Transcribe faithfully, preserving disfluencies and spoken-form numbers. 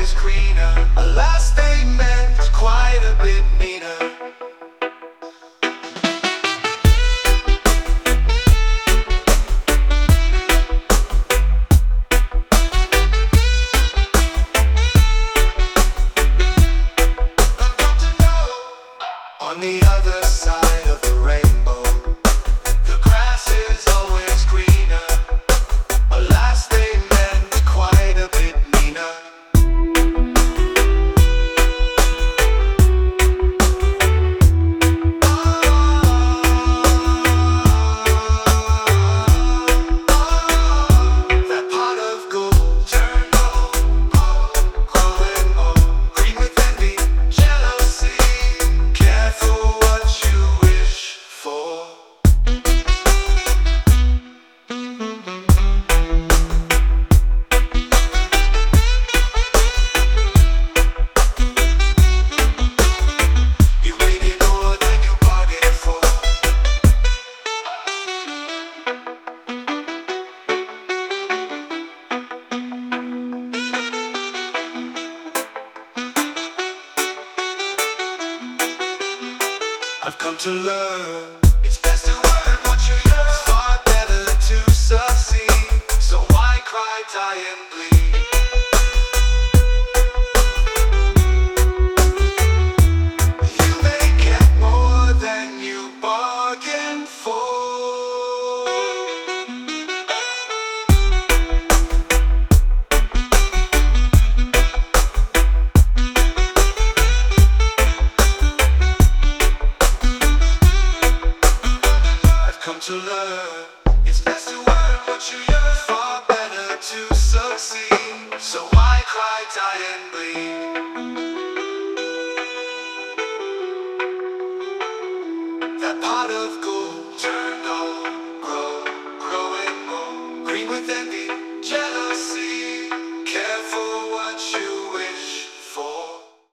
always greener. Alas, they meant quite a bit meaner. On the other side of the rainbow, the grass is always greener. Alas, they meant quite a bit meaner. That pot of gold turned old, old, growing old, green with envy, jealousy. Careful what you wish for. You waited more than you bargained for. I've come to learn it's best to earn what you yearn. It's far better to succeed, so why cry, die and bleed? You may get more than you bargained for. Come to learn it's best to earn what you yearn. Far better to succeed, so why cry, die and bleed?